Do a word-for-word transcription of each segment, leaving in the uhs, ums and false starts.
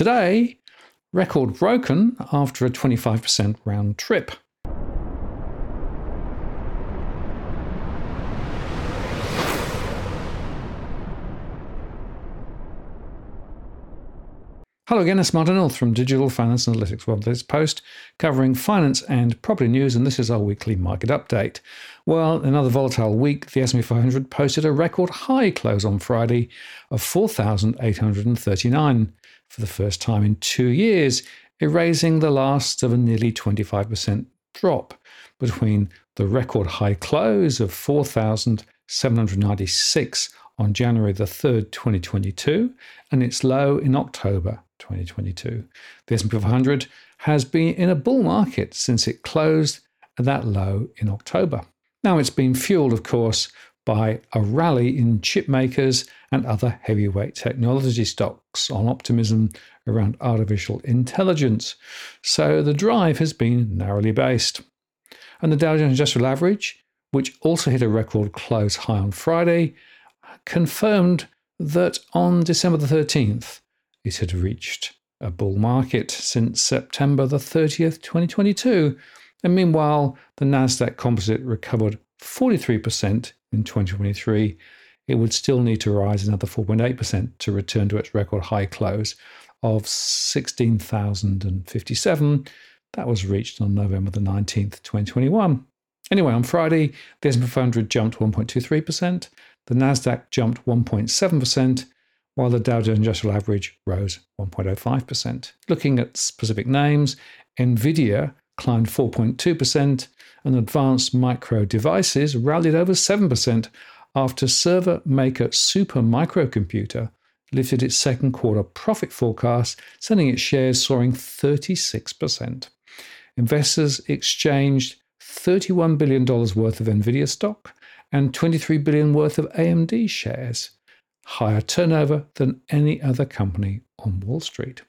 today, record broken after a twenty-five percent round trip. Hello again, it's Martin Hill from Digital Finance Analytics World Post, covering finance and property news, and this is our weekly market update. Well, another volatile week, the S and P five hundred posted a record high close on Friday of four thousand eight hundred thirty-nine for the first time in two years, erasing the last of a nearly twenty-five percent drop between the record high close of four thousand seven hundred ninety-six on January the third, twenty twenty-two, and its low in October twenty twenty-two. The S and P five hundred has been in a bull market since it closed at that low in October. Now, it's been fueled, of course, by a rally in chip makers and other heavyweight technology stocks on optimism around artificial intelligence. So the drive has been narrowly based. And the Dow Jones Industrial Average, which also hit a record close high on Friday, confirmed that on December the thirteenth, it had reached a bull market since September the thirtieth, twenty twenty-two. And meanwhile, the Nasdaq Composite recovered forty-three percent in twenty twenty-three. It would still need to rise another four point eight percent to return to its record high close of sixteen thousand fifty-seven. That was reached on November the nineteenth, twenty twenty-one. Anyway, on Friday, the S and P five hundred jumped one point two three percent. The Nasdaq jumped one point seven percent, while the Dow Jones Industrial Average rose one point zero five percent. Looking at specific names, Nvidia climbed four point two percent, and Advanced Micro Devices rallied over seven percent after server maker Super Microcomputer lifted its second quarter profit forecast, sending its shares soaring thirty-six percent. Investors exchanged thirty-one billion dollars worth of Nvidia stock and twenty-three billion dollars worth of A M D shares, higher turnover than any other company on Wall Street.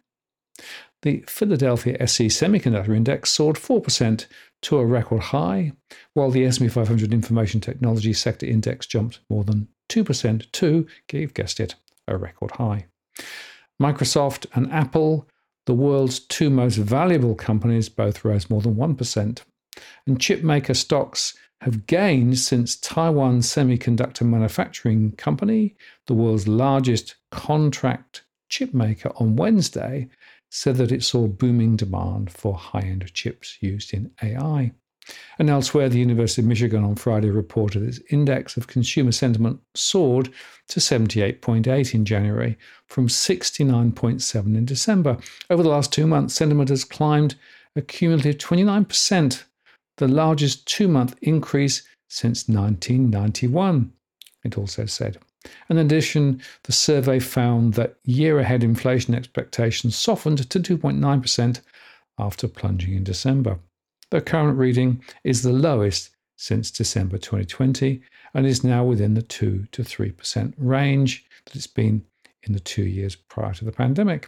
The Philadelphia S E Semiconductor Index soared four percent to a record high, while the S and P five hundred Information Technology Sector Index jumped more than two percent to, you've guessed it, a record high. Microsoft and Apple, the world's two most valuable companies, both rose more than one percent. And chipmaker stocks have gained since Taiwan Semiconductor Manufacturing Company, the world's largest contract chipmaker, on Wednesday said that it saw booming demand for high-end chips used in A I. And elsewhere, the University of Michigan on Friday reported its index of consumer sentiment soared to seventy-eight point eight in January from sixty-nine point seven in December. Over the last two months, sentiment has climbed a cumulative twenty-nine percent, the largest two-month increase since nineteen ninety-one, it also said. In addition, the survey found that year-ahead inflation expectations softened to two point nine percent after plunging in December. The current reading is the lowest since December twenty twenty and is now within the two to three percent range that it's been in the two years prior to the pandemic.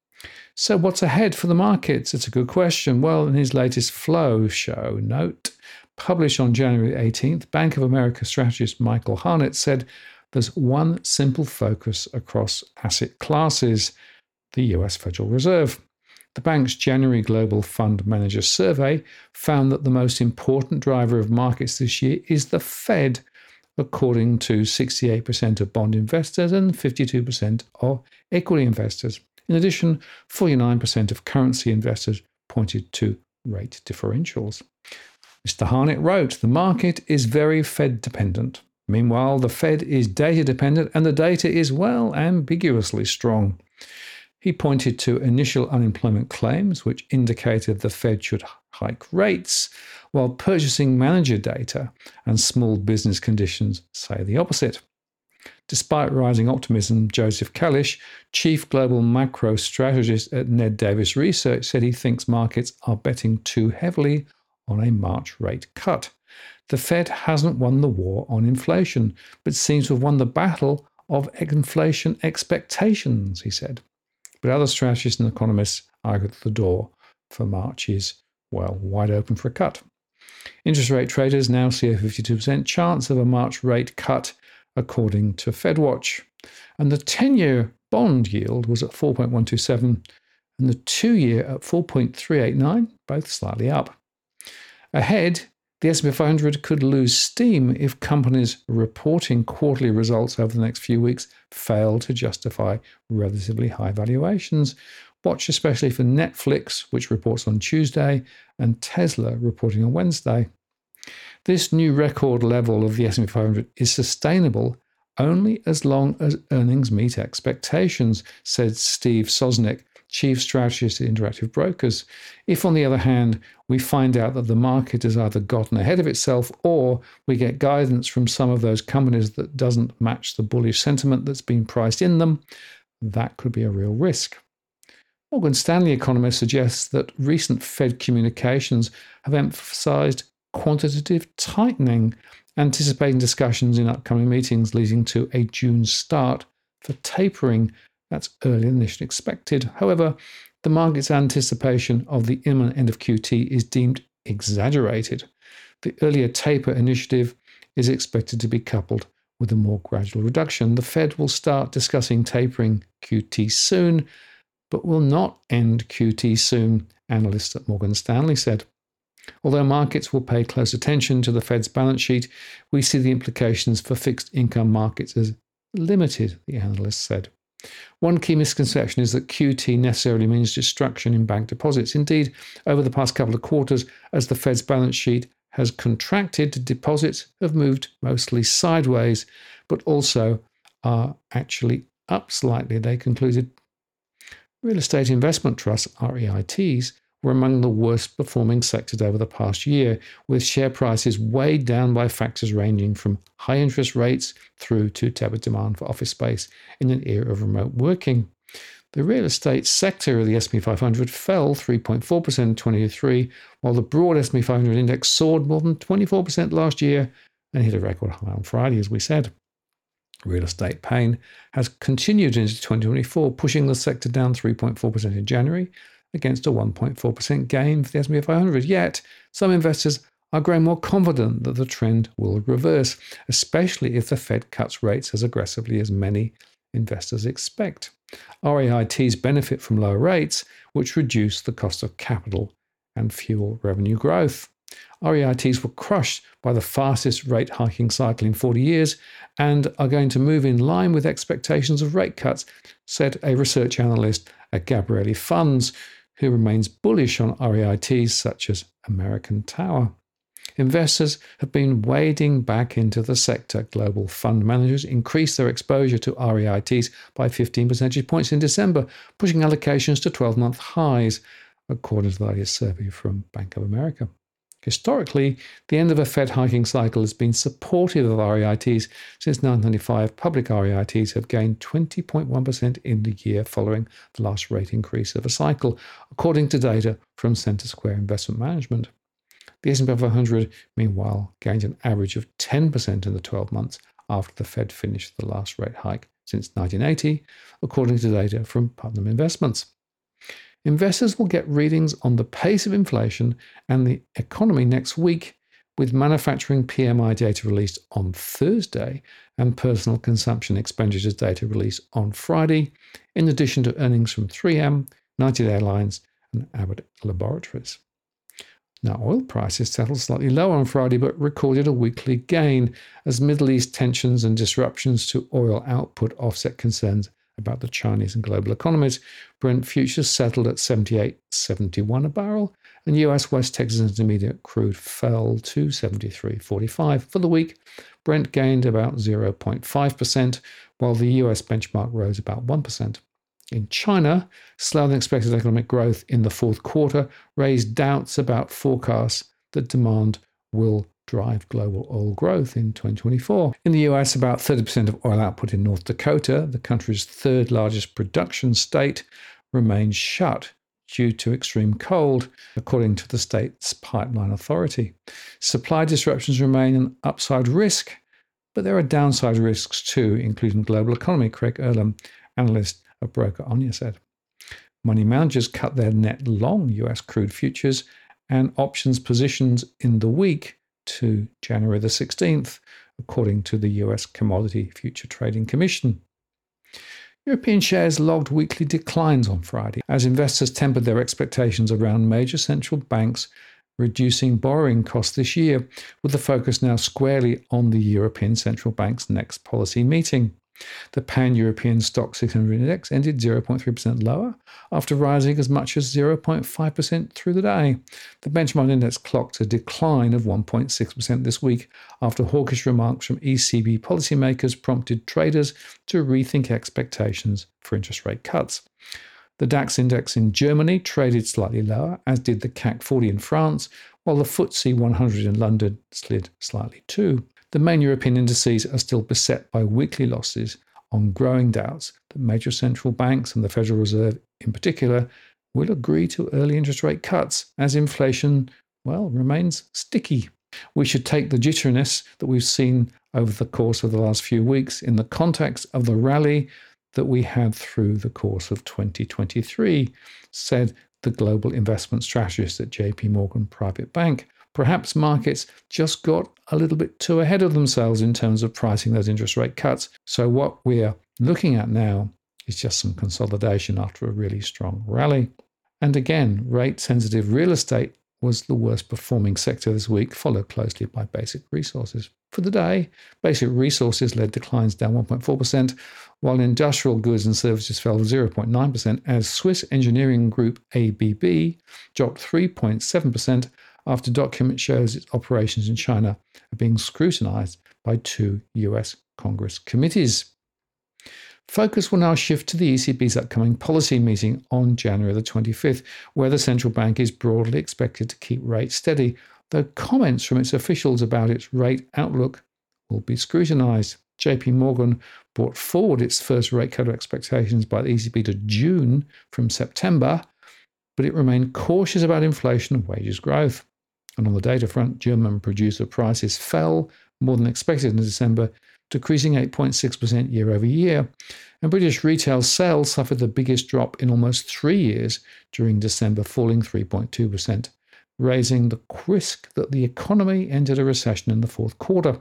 So what's ahead for the markets? It's a good question. Well, in his latest Flow Show note, published on January eighteenth, Bank of America strategist Michael Harnett said there's one simple focus across asset classes: the U S Federal Reserve. The bank's January Global Fund Manager Survey found that the most important driver of markets this year is the Fed, according to sixty-eight percent of bond investors and fifty-two percent of equity investors. In addition, forty-nine percent of currency investors pointed to rate differentials. Mister Harnett wrote, "The market is very Fed dependent. Meanwhile, the Fed is data dependent and the data is, well, ambiguously strong." He pointed to initial unemployment claims, which indicated the Fed should hike rates, while purchasing manager data and small business conditions say the opposite. Despite rising optimism, Joseph Kalish, chief global macro strategist at Ned Davis Research, said he thinks markets are betting too heavily on a March rate cut. The Fed hasn't won the war on inflation, but seems to have won the battle of inflation expectations, he said. But other strategists and economists argue that the door for March is, well, wide open for a cut. Interest rate traders now see a fifty-two percent chance of a March rate cut, according to FedWatch. And the ten-year bond yield was at four point one two seven, and the two-year at four point three eight nine, both slightly up. Ahead, the S and P five hundred could lose steam if companies reporting quarterly results over the next few weeks fail to justify relatively high valuations. Watch especially for Netflix, which reports on Tuesday, and Tesla reporting on Wednesday. This new record level of the S and P five hundred is sustainable only as long as earnings meet expectations, said Steve Sosnick, Chief Strategist at Interactive Brokers. If, on the other hand, we find out that the market has either gotten ahead of itself or we get guidance from some of those companies that doesn't match the bullish sentiment that's been priced in them, that could be a real risk. Morgan Stanley economists suggest that recent Fed communications have emphasized quantitative tightening, anticipating discussions in upcoming meetings leading to a June start for tapering. That's earlier than initially expected. However, the market's anticipation of the imminent end of Q T is deemed exaggerated. The earlier taper initiative is expected to be coupled with a more gradual reduction. The Fed will start discussing tapering Q T soon, but will not end Q T soon, analysts at Morgan Stanley said. Although markets will pay close attention to the Fed's balance sheet, we see the implications for fixed income markets as limited, the analyst said. One key misconception is that Q T necessarily means destruction in bank deposits. Indeed, over the past couple of quarters, as the Fed's balance sheet has contracted, deposits have moved mostly sideways, but also are actually up slightly, they concluded. Real estate investment trusts, R E I Ts, were among the worst performing sectors over the past year, with share prices weighed down by factors ranging from high interest rates through to tepid demand for office space in an era of remote working. The real estate sector of the S and P five hundred fell three point four percent in twenty twenty-three, while the broad S and P five hundred index soared more than twenty-four percent last year and hit a record high on Friday, as we said. Real estate pain has continued into twenty twenty-four, pushing the sector down three point four percent in January, against a one point four percent gain for the S and P five hundred. Yet, some investors are growing more confident that the trend will reverse, especially if the Fed cuts rates as aggressively as many investors expect. R E I Ts benefit from lower rates, which reduce the cost of capital and fuel revenue growth. R E I Ts were crushed by the fastest rate hiking cycle in forty years and are going to move in line with expectations of rate cuts, said a research analyst at Gabrielli Funds, who remains bullish on R E I Ts such as American Tower. Investors have been wading back into the sector. Global fund managers increased their exposure to R E I Ts by fifteen percentage points in December, pushing allocations to twelve-month highs, according to the latest survey from Bank of America. Historically, the end of a Fed hiking cycle has been supportive of R E I Ts. Since nineteen ninety-five, public R E I Ts have gained twenty point one percent in the year following the last rate increase of a cycle, according to data from Center Square Investment Management. The S and P five hundred, meanwhile, gained an average of ten percent in the twelve months after the Fed finished the last rate hike since nineteen eighty, according to data from Putnam Investments. Investors will get readings on the pace of inflation and the economy next week, with manufacturing P M I data released on Thursday and personal consumption expenditures data released on Friday, in addition to earnings from three M, United Airlines, and Abbott Laboratories. Now, oil prices settled slightly lower on Friday, but recorded a weekly gain as Middle East tensions and disruptions to oil output offset concerns about the Chinese and global economies. Brent futures settled at seventy-eight seventy-one a barrel, and U S West Texas Intermediate crude fell to seventy-three forty-five. For the week, Brent gained about zero point five percent, while the U S benchmark rose about one percent. In China, slower than expected economic growth in the fourth quarter raised doubts about forecasts that demand will drive global oil growth in twenty twenty-four. In the U S, about thirty percent of oil output in North Dakota, the country's third largest production state, remains shut due to extreme cold, according to the state's pipeline authority. Supply disruptions remain an upside risk, but there are downside risks too, including global economy, Craig Erlam, analyst of broker Anya, said. Money managers cut their net long U S crude futures and options positions in the week to January the sixteenth, according to the U S Commodity Future Trading Commission. European shares logged weekly declines on Friday as investors tempered their expectations around major central banks reducing borrowing costs this year, with the focus now squarely on the European Central Bank's next policy meeting. The Pan-European Stoxx six hundred index ended zero point three percent lower after rising as much as zero point five percent through the day. The benchmark index clocked a decline of one point six percent this week after hawkish remarks from E C B policymakers prompted traders to rethink expectations for interest rate cuts. The DAX index in Germany traded slightly lower, as did the C A C forty in France, while the F T S E one hundred in London slid slightly too. The main European indices are still beset by weekly losses on growing doubts that major central banks and the Federal Reserve in particular will agree to early interest rate cuts as inflation, well, remains sticky. We should take the jitteriness that we've seen over the course of the last few weeks in the context of the rally that we had through the course of twenty twenty-three, said the global investment strategist at J P Morgan Private Bank. Perhaps markets just got a little bit too ahead of themselves in terms of pricing those interest rate cuts. So what we're looking at now is just some consolidation after a really strong rally. And again, rate-sensitive real estate was the worst performing sector this week, followed closely by basic resources. For the day, basic resources led declines down one point four percent, while industrial goods and services fell zero point nine percent as Swiss engineering group A B B dropped three point seven percent after document shows its operations in China are being scrutinized by two U S Congress committees. Focus will now shift to the E C B's upcoming policy meeting on January the twenty-fifth, where the central bank is broadly expected to keep rates steady, though comments from its officials about its rate outlook will be scrutinized. J P Morgan brought forward its first rate cut expectations by the E C B to June from September, but it remained cautious about inflation and wages growth. And on the data front, German producer prices fell more than expected in December, decreasing eight point six percent year over year. And British retail sales suffered the biggest drop in almost three years during December, falling three point two percent, raising the risk that the economy entered a recession in the fourth quarter.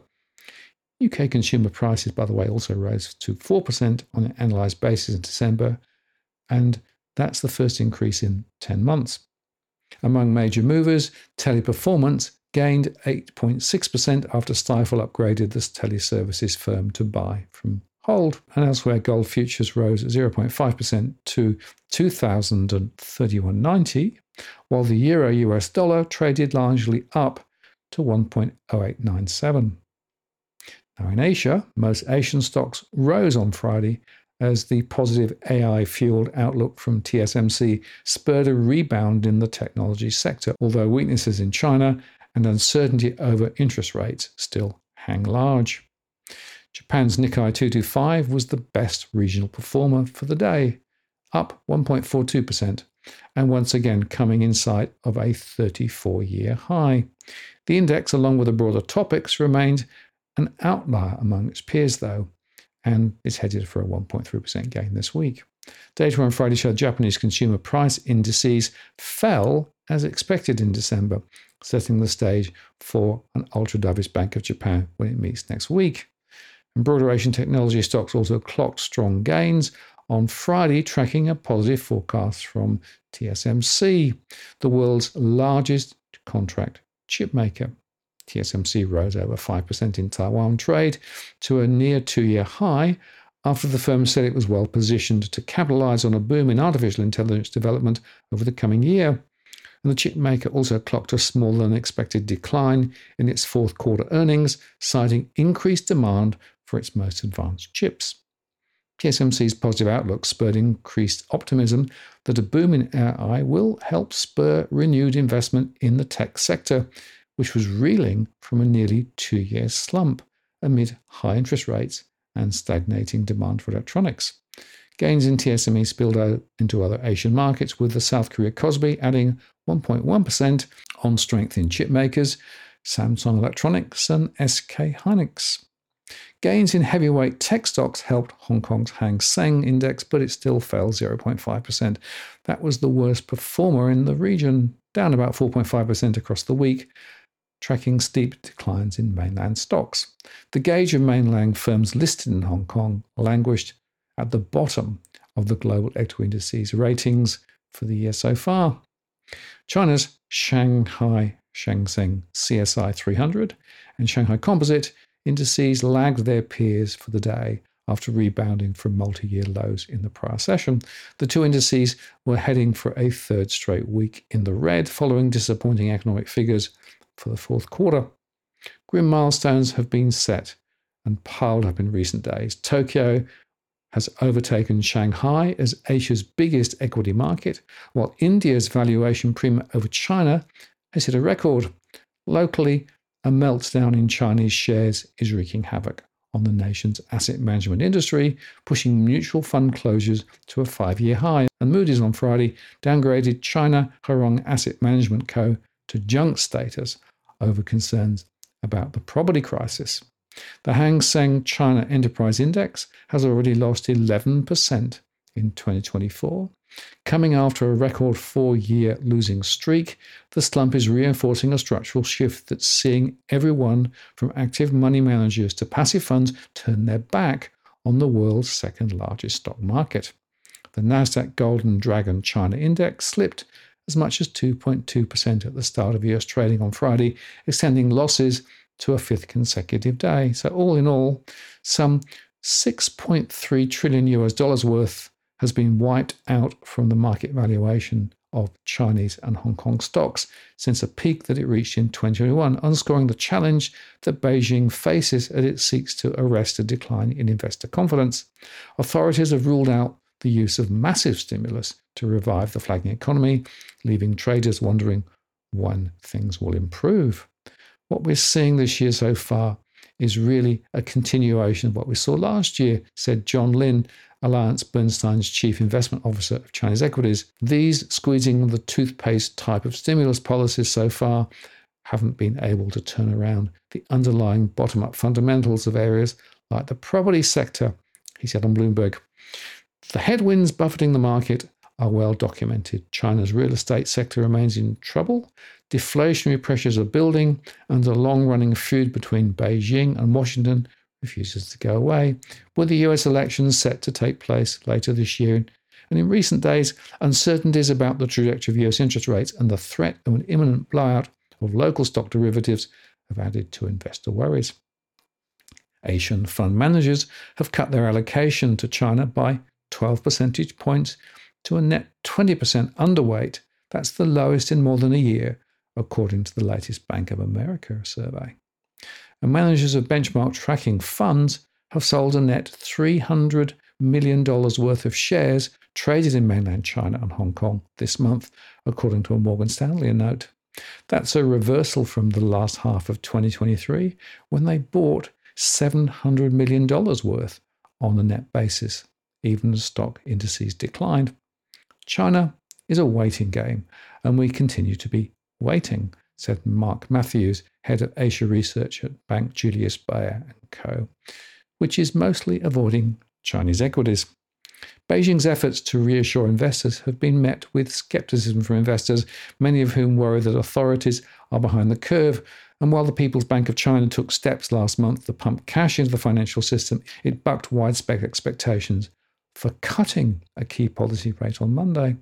U K consumer prices, by the way, also rose to four percent on an annualized basis in December, and that's the first increase in ten months. Among major movers, Teleperformance gained eight point six percent after Stifel upgraded the teleservices firm to buy from hold. And elsewhere, gold futures rose zero point five percent to two thousand thirty-one ninety, while the euro U S dollar traded largely up to one point oh eight nine seven. Now in Asia, most Asian stocks rose on Friday as the positive A I-fueled outlook from T S M C spurred a rebound in the technology sector, although weaknesses in China and uncertainty over interest rates still hang large. Japan's Nikkei two twenty-five was the best regional performer for the day, up one point four two percent, and once again coming in sight of a thirty-four-year high. The index, along with the broader topics, remained an outlier among its peers, though, and is headed for a one point three percent gain this week. Data on Friday showed Japanese consumer price indices fell as expected in December, setting the stage for an ultra-dovish Bank of Japan when it meets next week. And broader Asian technology stocks also clocked strong gains on Friday, tracking a positive forecast from T S M C, the world's largest contract chip maker. T S M C rose over five percent in Taiwan trade to a near two-year high after the firm said it was well positioned to capitalize on a boom in artificial intelligence development over the coming year. And the chip maker also clocked a smaller than expected decline in its fourth quarter earnings, citing increased demand for its most advanced chips. T S M C's positive outlook spurred increased optimism that a boom in A I will help spur renewed investment in the tech sector, which was reeling from a nearly two-year slump amid high interest rates and stagnating demand for electronics. Gains in T S M E spilled out into other Asian markets, with the South Korea Kospi adding one point one percent on strength in chip makers, Samsung Electronics and S K Hynix. Gains in heavyweight tech stocks helped Hong Kong's Hang Seng index, but it still fell zero point five percent. That was the worst performer in the region, down about four point five percent across the week, tracking steep declines in mainland stocks. The gauge of mainland firms listed in Hong Kong languished at the bottom of the global equity indices ratings for the year so far. China's Shanghai Shang Seng C S I three hundred and Shanghai Composite indices lagged their peers for the day after rebounding from multi-year lows in the prior session. The two indices were heading for a third straight week in the red following disappointing economic figures for the fourth quarter. Grim milestones have been set and piled up in recent days. Tokyo has overtaken Shanghai as Asia's biggest equity market, while India's valuation premium over China has hit a record. Locally, a meltdown in Chinese shares is wreaking havoc on the nation's asset management industry, pushing mutual fund closures to a five-year high. And Moody's on Friday downgraded China Hurong Asset Management Co. to junk status over concerns about the property crisis. The Hang Seng China Enterprise Index has already lost eleven percent in twenty twenty-four. Coming after a record four-year losing streak, the slump is reinforcing a structural shift that's seeing everyone from active money managers to passive funds turn their back on the world's second-largest stock market. The Nasdaq Golden Dragon China Index slipped as much as two point two percent at the start of U S trading on Friday, extending losses to a fifth consecutive day. So all in all, some six point three trillion U S dollars worth has been wiped out from the market valuation of Chinese and Hong Kong stocks since a peak that it reached in twenty twenty-one, underscoring the challenge that Beijing faces as it seeks to arrest a decline in investor confidence. Authorities have ruled out the use of massive stimulus to revive the flagging economy, leaving traders wondering when things will improve. What we're seeing this year so far is really a continuation of what we saw last year, said John Lin, AllianceBernstein's chief investment officer of Chinese equities. These squeezing the toothpaste type of stimulus policies so far haven't been able to turn around the underlying bottom-up fundamentals of areas like the property sector, he said on Bloomberg. The headwinds buffeting the market are well documented. China's real estate sector remains in trouble. Deflationary pressures are building, and the long-running feud between Beijing and Washington refuses to go away, with the U S elections set to take place later this year. And in recent days, uncertainties about the trajectory of U S interest rates and the threat of an imminent blowout of local stock derivatives have added to investor worries. Asian fund managers have cut their allocation to China by twelve percentage points to a net twenty percent underweight. That's the lowest in more than a year, according to the latest Bank of America survey. And managers of benchmark tracking funds have sold a net three hundred million dollars worth of shares traded in mainland China and Hong Kong this month, according to a Morgan Stanley note. That's a reversal from the last half of twenty twenty-three, when they bought seven hundred million dollars worth on a net basis, even as stock indices declined. China is a waiting game, and we continue to be waiting, said Mark Matthews, head of Asia research at Bank Julius Baer and Co., which is mostly avoiding Chinese equities. Beijing's efforts to reassure investors have been met with skepticism from investors, many of whom worry that authorities are behind the curve. And while the People's Bank of China took steps last month to pump cash into the financial system, it bucked widespread expectations for cutting a key policy rate on Monday.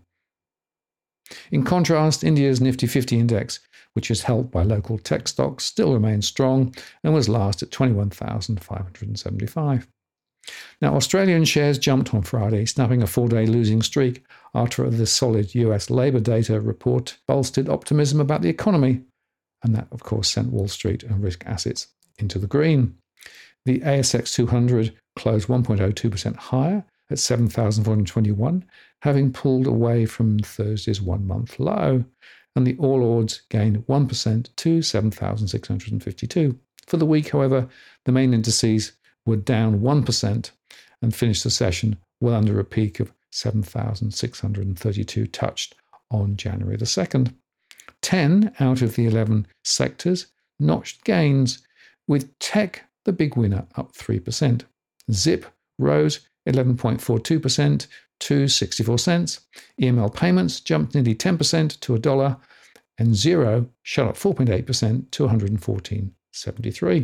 In contrast, India's Nifty fifty index, which is held by local tech stocks, still remains strong and was last at twenty-one thousand five hundred seventy-five. Now, Australian shares jumped on Friday, snapping a four-day losing streak after the solid U S labour data report bolstered optimism about the economy. And that, of course, sent Wall Street and risk assets into the green. The A S X two hundred closed one point zero two percent higher at seven thousand four hundred twenty-one, having pulled away from Thursday's one-month low, and the All Ords gained one percent to seven thousand six hundred fifty-two. For the week, however, the main indices were down one percent and finished the session well under a peak of seven thousand six hundred thirty-two touched on January the second. ten out of the eleven sectors notched gains, with tech the big winner, up three percent. Zip rose eleven point four two percent to sixty-four cents. E M L payments jumped nearly ten percent to a dollar, and Xero shot up four point eight percent to one hundred fourteen dollars and seventy-three cents.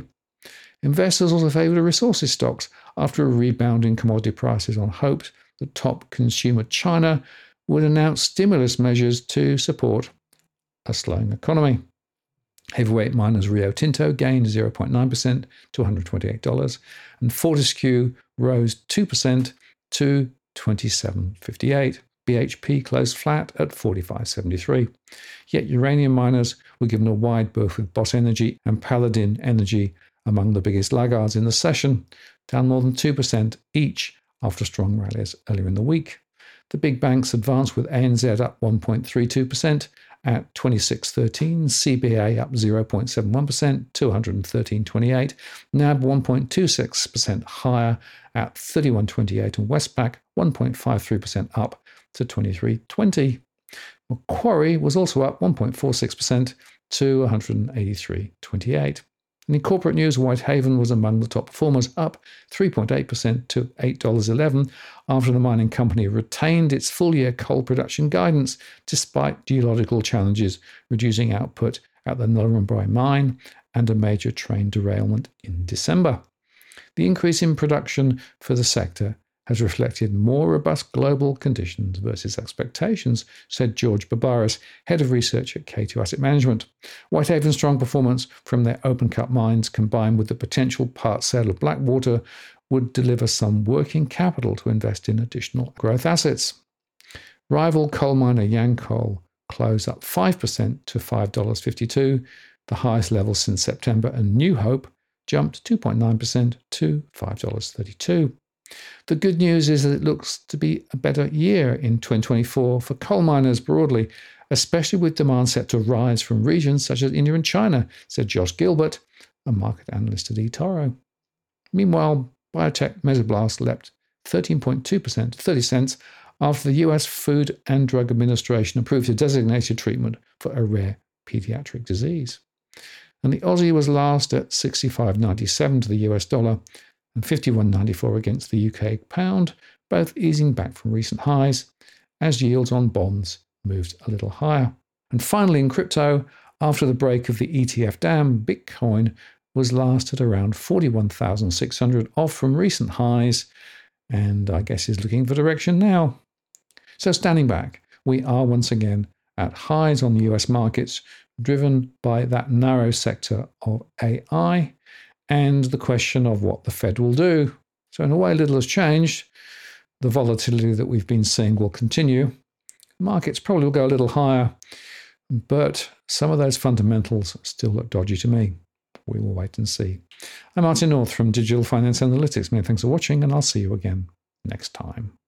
Investors also favoured resources stocks after a rebound in commodity prices on hopes that top consumer China would announce stimulus measures to support a slowing economy. Heavyweight miners Rio Tinto gained zero point nine percent to one hundred twenty-eight dollars, and Fortescue rose two percent to twenty-seven fifty-eight. B H P closed flat at forty-five seventy-three. Yet uranium miners were given a wide berth with Boss Energy and Paladin Energy among the biggest laggards in the session, down more than two percent each after strong rallies earlier in the week. The big banks advanced with A N Z up one point three two percent at twenty-six thirteen, C B A up zero point seven one percent to one hundred thirteen twenty-eight, N A B one point two six percent higher at thirty-one twenty-eight, and Westpac one point five three percent up to twenty-three twenty. Macquarie was also up one point four six percent to one hundred eighty-three twenty-eight. And in corporate news, Whitehaven was among the top performers, up three point eight percent to eight dollars eleven after the mining company retained its full-year coal production guidance despite geological challenges, reducing output at the Nhulunbuy mine and a major train derailment in December. The increase in production for the sector has reflected more robust global conditions versus expectations, said George Barbaras, head of research at K two Asset Management. Whitehaven's strong performance from their open-cut mines, combined with the potential part sale of Blackwater, would deliver some working capital to invest in additional growth assets. Rival coal miner Yancoal closed up five percent to five dollars fifty-two, the highest level since September, and New Hope jumped two point nine percent to five dollars thirty-two. The good news is that it looks to be a better year in twenty twenty-four for coal miners broadly, especially with demand set to rise from regions such as India and China, said Josh Gilbert, a market analyst at eToro. Meanwhile, biotech Mesoblast leapt thirteen point two percent to thirty cents after the U S Food and Drug Administration approved a designated treatment for a rare pediatric disease. And the Aussie was last at sixty-five ninety-seven to the U S dollar, and fifty-one ninety-four against the U K pound, both easing back from recent highs as yields on bonds moved a little higher. And finally, in crypto, after the break of the E T F dam, Bitcoin was last at around forty-one thousand six hundred, off from recent highs, and I guess is looking for direction now. So standing back, we are once again at highs on the U S markets, driven by that narrow sector of A I, and the question of what the Fed will do. So in a way, little has changed. The volatility that we've been seeing will continue. Markets probably will go a little higher, but some of those fundamentals still look dodgy to me. We will wait and see. I'm Martin North from Digital Finance Analytics. Many thanks for watching, and I'll see you again next time.